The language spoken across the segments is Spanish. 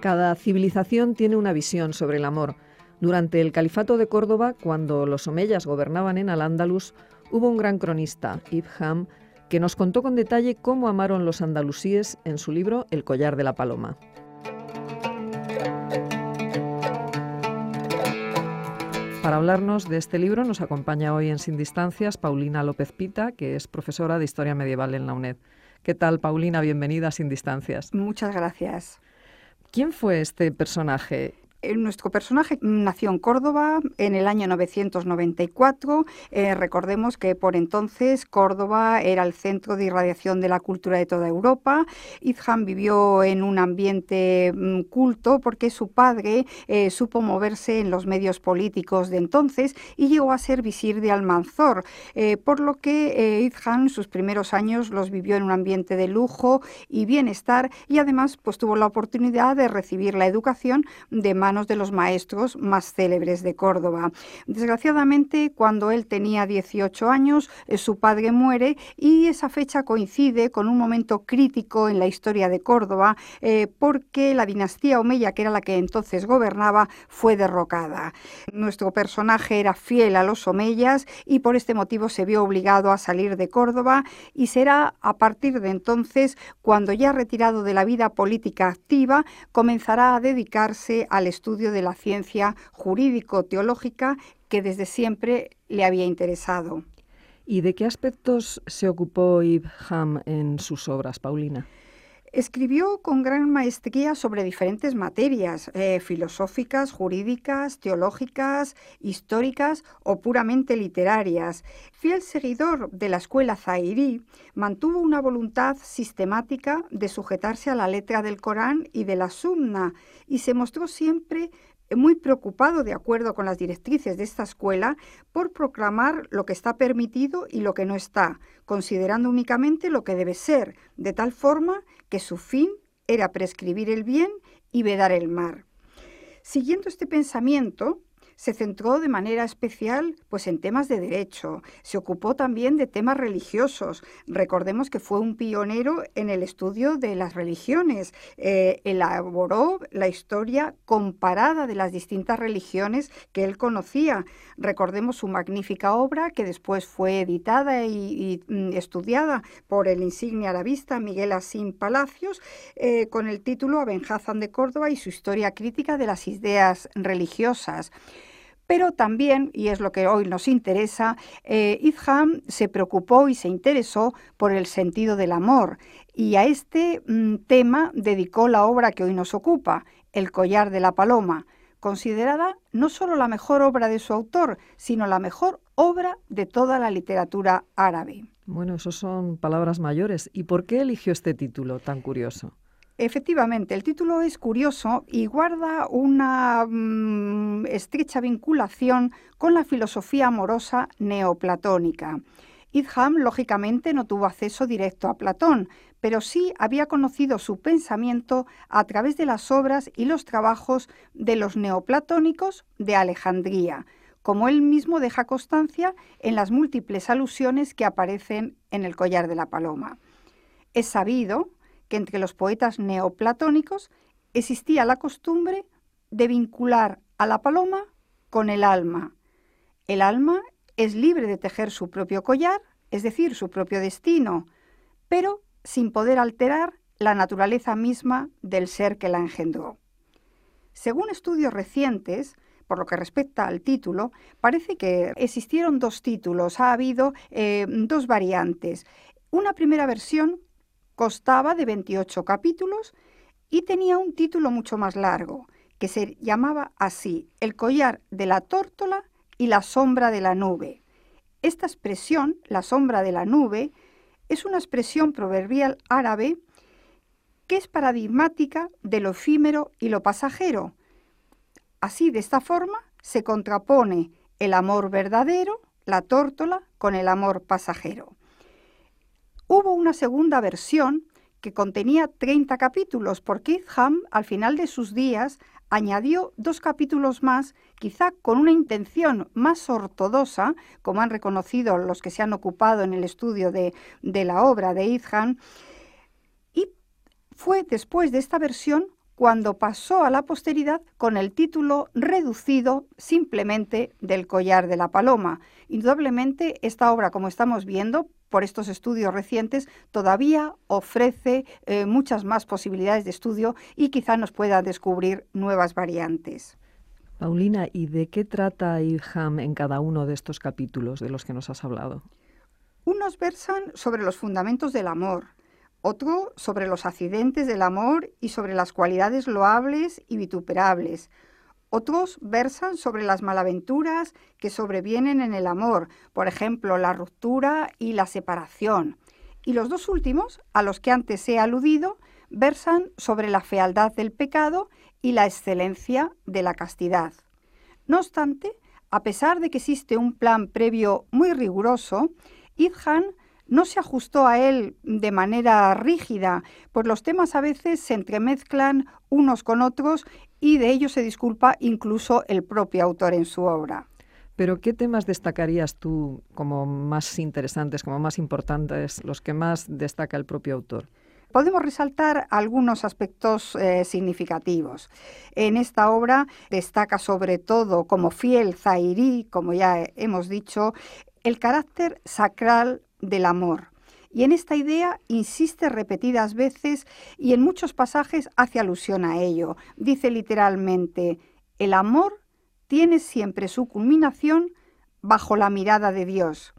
Cada civilización tiene una visión sobre el amor. Durante el Califato de Córdoba, cuando los omeyas gobernaban en Al-Ándalus, hubo un gran cronista, Ibn, que nos contó con detalle cómo amaron los andalusíes en su libro El collar de la paloma. Para hablarnos de este libro nos acompaña hoy en Sin Distancias Paulina López Pita, que es profesora de Historia Medieval en la UNED. ¿Qué tal, Paulina? Bienvenida a Sin Distancias. Muchas gracias. ¿Quién fue este personaje? Nuestro personaje nació en Córdoba en el año 994. Recordemos que por entonces Córdoba era el centro de irradiación de la cultura de toda Europa. Ibn vivió en un ambiente culto porque su padre supo moverse en los medios políticos de entonces y llegó a ser visir de Almanzor, por lo que Ibn sus primeros años los vivió en un ambiente de lujo y bienestar, y además pues tuvo la oportunidad de recibir la educación de manos de los maestros más célebres de Córdoba. Desgraciadamente, cuando él tenía 18 años, su padre muere, y esa fecha coincide con un momento crítico en la historia de Córdoba, porque la dinastía omeya, que era la que entonces gobernaba, fue derrocada. Nuestro personaje era fiel a los omeyas y por este motivo se vio obligado a salir de Córdoba, y será a partir de entonces cuando, ya retirado de la vida política activa, comenzará a dedicarse al estudio de la ciencia jurídico-teológica que desde siempre le había interesado. ¿Y de qué aspectos se ocupó Ibn en sus obras, Paulina? Escribió con gran maestría sobre diferentes materias, filosóficas, jurídicas, teológicas, históricas o puramente literarias. Fiel seguidor de la escuela zahirí, mantuvo una voluntad sistemática de sujetarse a la letra del Corán y de la Sunna, y se mostró siempre muy preocupado, de acuerdo con las directrices de esta escuela, por proclamar lo que está permitido y lo que no está, considerando únicamente lo que debe ser, de tal forma que su fin era prescribir el bien y vedar el mal. Siguiendo este pensamiento, se centró de manera especial pues, en temas de derecho. Se ocupó también de temas religiosos. Recordemos que fue un pionero en el estudio de las religiones. Elaboró la historia comparada de las distintas religiones que él conocía. Recordemos su magnífica obra, que después fue editada y estudiada por el insigne arabista Miguel Asín Palacios, con el título Aben Hazan de Córdoba y su historia crítica de las ideas religiosas. Pero también, y es lo que hoy nos interesa, Ibn se preocupó y se interesó por el sentido del amor, y a este tema dedicó la obra que hoy nos ocupa, El collar de la paloma, considerada no solo la mejor obra de su autor, sino la mejor obra de toda la literatura árabe. Bueno, eso son palabras mayores. ¿Y por qué eligió este título tan curioso? Efectivamente, el título es curioso y guarda una estrecha vinculación con la filosofía amorosa neoplatónica. Ibn, lógicamente, no tuvo acceso directo a Platón, pero sí había conocido su pensamiento a través de las obras y los trabajos de los neoplatónicos de Alejandría, como él mismo deja constancia en las múltiples alusiones que aparecen en El collar de la paloma. Es sabido que entre los poetas neoplatónicos existía la costumbre de vincular a la paloma con el alma. El alma es libre de tejer su propio collar, es decir, su propio destino, pero sin poder alterar la naturaleza misma del ser que la engendró. Según estudios recientes, por lo que respecta al título, parece que existieron dos títulos, ha habido dos variantes. Una primera versión constaba de 28 capítulos y tenía un título mucho más largo, que se llamaba así: El collar de la tórtola y la sombra de la nube. Esta expresión, la sombra de la nube, es una expresión proverbial árabe que es paradigmática de lo efímero y lo pasajero. Así, de esta forma, se contrapone el amor verdadero, la tórtola, con el amor pasajero. Hubo una segunda versión que contenía 30 capítulos, porque Ibn, al final de sus días, añadió 2 capítulos más, quizá con una intención más ortodoxa, como han reconocido los que se han ocupado en el estudio de la obra de Ibn, y fue después de esta versión cuando pasó a la posteridad con el título reducido simplemente del Collar de la Paloma. Indudablemente esta obra, como estamos viendo por estos estudios recientes, todavía ofrece muchas más posibilidades de estudio y quizá nos pueda descubrir nuevas variantes. Paulina, ¿y de qué trata Idham en cada uno de estos capítulos de los que nos has hablado? Unos versan sobre los fundamentos del amor, otro sobre los accidentes del amor y sobre las cualidades loables y vituperables. Otros versan sobre las malaventuras que sobrevienen en el amor, por ejemplo, la ruptura y la separación. Y los dos últimos, a los que antes he aludido, versan sobre la fealdad del pecado y la excelencia de la castidad. No obstante, a pesar de que existe un plan previo muy riguroso, Idham no se ajustó a él de manera rígida, pues los temas a veces se entremezclan unos con otros y de ello se disculpa incluso el propio autor en su obra. Pero ¿qué temas destacarías tú como más interesantes, como más importantes, los que más destaca el propio autor? Podemos resaltar algunos aspectos significativos. En esta obra destaca sobre todo como fiel zahirí, como ya hemos dicho, el carácter sacral del amor. Y en esta idea insiste repetidas veces y en muchos pasajes hace alusión a ello. Dice literalmente, el amor tiene siempre su culminación bajo la mirada de Dios.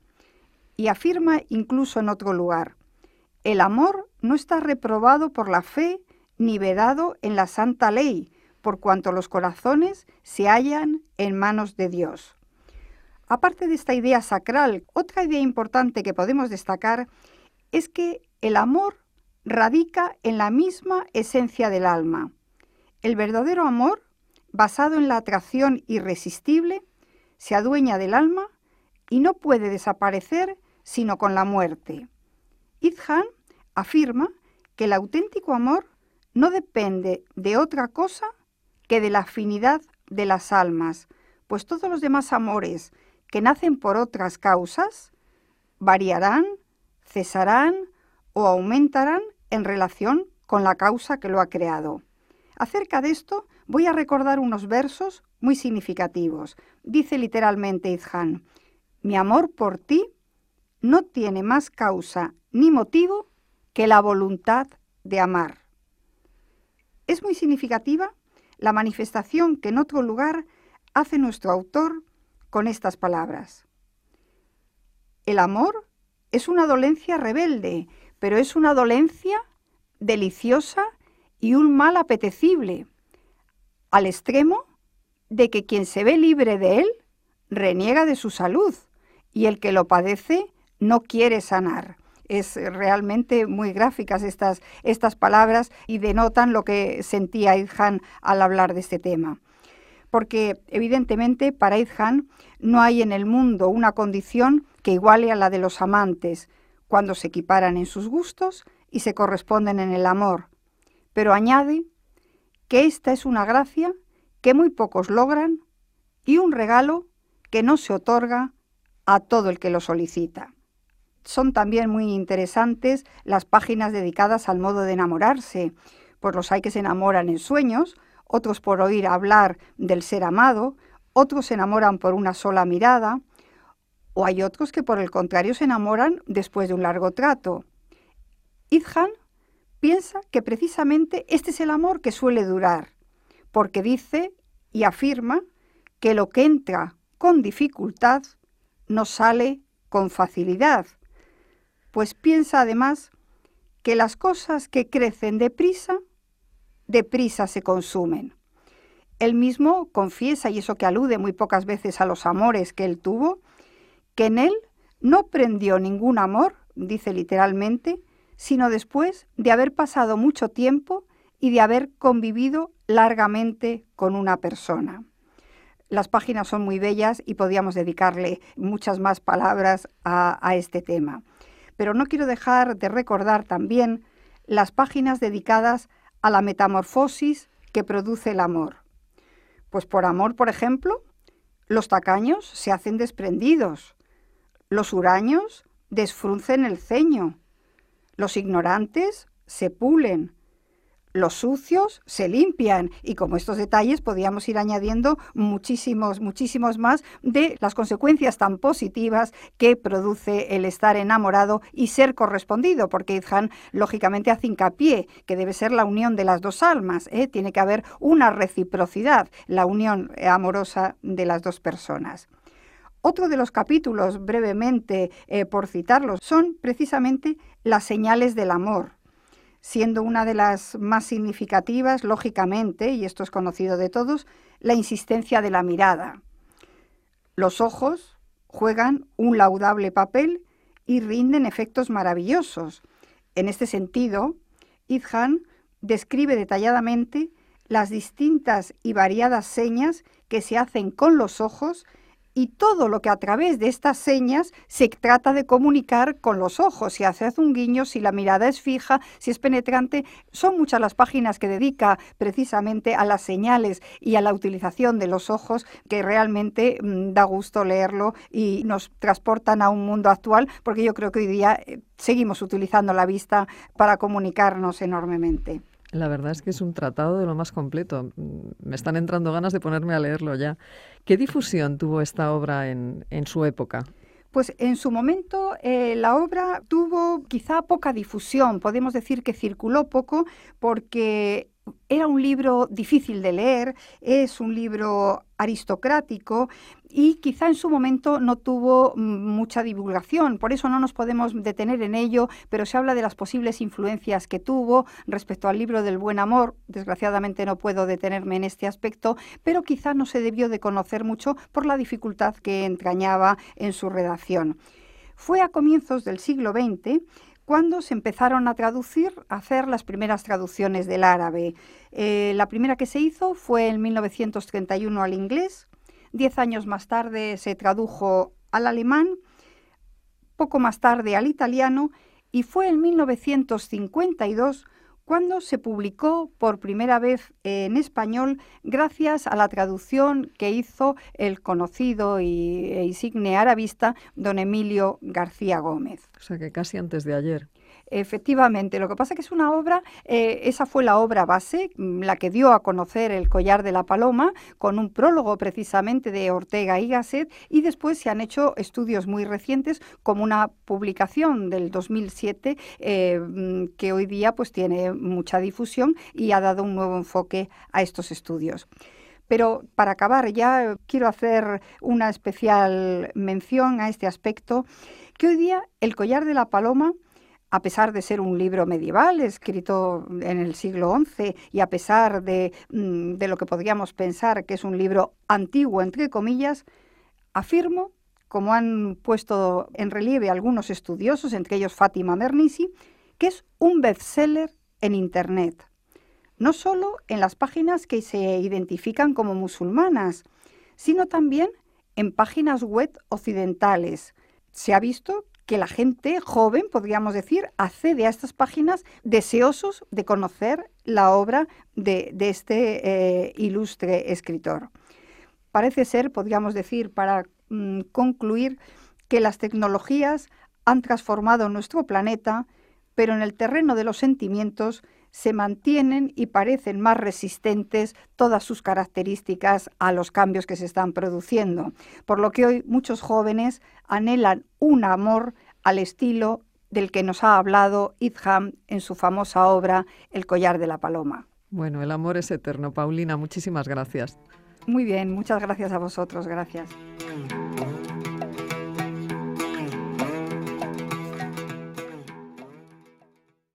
Y afirma incluso en otro lugar, el amor no está reprobado por la fe ni vedado en la santa ley, por cuanto los corazones se hallan en manos de Dios. Aparte de esta idea sacral, otra idea importante que podemos destacar es que el amor radica en la misma esencia del alma. El verdadero amor, basado en la atracción irresistible, se adueña del alma y no puede desaparecer sino con la muerte. Idham afirma que el auténtico amor no depende de otra cosa que de la afinidad de las almas, pues todos los demás amores que nacen por otras causas variarán, cesarán o aumentarán en relación con la causa que lo ha creado. Acerca de esto voy a recordar unos versos muy significativos. Dice literalmente Idham, mi amor por ti no tiene más causa ni motivo que la voluntad de amar. Es muy significativa la manifestación que en otro lugar hace nuestro autor con estas palabras. El amor es una dolencia rebelde, pero es una dolencia deliciosa y un mal apetecible, al extremo de que quien se ve libre de él reniega de su salud y el que lo padece no quiere sanar. Es realmente muy gráficas estas palabras y denotan lo que sentía Idham al hablar de este tema. Porque evidentemente para Idham no hay en el mundo una condición que iguale a la de los amantes, cuando se equiparan en sus gustos y se corresponden en el amor. Pero añade que esta es una gracia que muy pocos logran y un regalo que no se otorga a todo el que lo solicita. Son también muy interesantes las páginas dedicadas al modo de enamorarse, pues los hay que se enamoran en sueños, otros por oír hablar del ser amado, otros se enamoran por una sola mirada, o hay otros que por el contrario se enamoran después de un largo trato. Idham piensa que precisamente este es el amor que suele durar, porque dice y afirma que lo que entra con dificultad no sale con facilidad, pues piensa además que las cosas que crecen deprisa se consumen. Él mismo confiesa, y eso que alude muy pocas veces a los amores que él tuvo, que en él no prendió ningún amor, dice literalmente, sino después de haber pasado mucho tiempo y de haber convivido largamente con una persona. Las páginas son muy bellas y podríamos dedicarle muchas más palabras a este tema. Pero no quiero dejar de recordar también las páginas dedicadas a la metamorfosis que produce el amor. Pues por amor, por ejemplo, los tacaños se hacen desprendidos, los huraños desfruncen el ceño, los ignorantes se pulen, los sucios se limpian, y como estos detalles podíamos ir añadiendo muchísimos más de las consecuencias tan positivas que produce el estar enamorado y ser correspondido, porque Idham lógicamente hace hincapié que debe ser la unión de las dos almas, tiene que haber una reciprocidad, la unión amorosa de las dos personas. Otro de los capítulos, brevemente por citarlos, son precisamente las señales del amor, siendo una de las más significativas, lógicamente, y esto es conocido de todos, la insistencia de la mirada. Los ojos juegan un laudable papel y rinden efectos maravillosos. En este sentido, Idham describe detalladamente las distintas y variadas señas que se hacen con los ojos y todo lo que a través de estas señas se trata de comunicar con los ojos, si hace un guiño, si la mirada es fija, si es penetrante. Son muchas las páginas que dedica precisamente a las señales y a la utilización de los ojos, que realmente da gusto leerlo y nos transportan a un mundo actual, porque yo creo que hoy día seguimos utilizando la vista para comunicarnos enormemente. La verdad es que es un tratado de lo más completo. Me están entrando ganas de ponerme a leerlo ya. ¿Qué difusión tuvo esta obra en su época? Pues en su momento la obra tuvo quizá poca difusión. Podemos decir que circuló poco porque era un libro difícil de leer, es un libro aristocrático y quizá en su momento no tuvo mucha divulgación. Por eso no nos podemos detener en ello, pero se habla de las posibles influencias que tuvo respecto al libro del Buen Amor. Desgraciadamente no puedo detenerme en este aspecto, pero quizá no se debió de conocer mucho por la dificultad que entrañaba en su redacción. Fue a comienzos del siglo XX cuando se empezaron a hacer las primeras traducciones del árabe. La primera que se hizo fue en 1931 al inglés, 10 años más tarde se tradujo al alemán, poco más tarde al italiano, y fue en 1952 cuando se publicó por primera vez en español gracias a la traducción que hizo el conocido e insigne arabista don Emilio García Gómez. O sea que casi antes de ayer. Efectivamente, lo que pasa es que es una obra, esa fue la obra base, la que dio a conocer El collar de la paloma, con un prólogo precisamente de Ortega y Gasset, y después se han hecho estudios muy recientes, como una publicación del 2007, que hoy día pues tiene mucha difusión y ha dado un nuevo enfoque a estos estudios. Pero para acabar ya quiero hacer una especial mención a este aspecto, que hoy día El collar de la paloma, a pesar de ser un libro medieval, escrito en el siglo XI, y a pesar de lo que podríamos pensar que es un libro antiguo, entre comillas, afirmo, como han puesto en relieve algunos estudiosos, entre ellos Fátima Mernissi, que es un bestseller en Internet. No solo en las páginas que se identifican como musulmanas, sino también en páginas web occidentales. Se ha visto que la gente joven, podríamos decir, accede a estas páginas deseosos de conocer la obra de este ilustre escritor. Parece ser, podríamos decir, para concluir, que las tecnologías han transformado nuestro planeta, pero en el terreno de los sentimientos se mantienen y parecen más resistentes todas sus características a los cambios que se están produciendo, por lo que hoy muchos jóvenes anhelan un amor al estilo del que nos ha hablado Idham en su famosa obra El collar de la paloma. Bueno, el amor es eterno. Paulina, muchísimas gracias. Muy bien, muchas gracias a vosotros, gracias.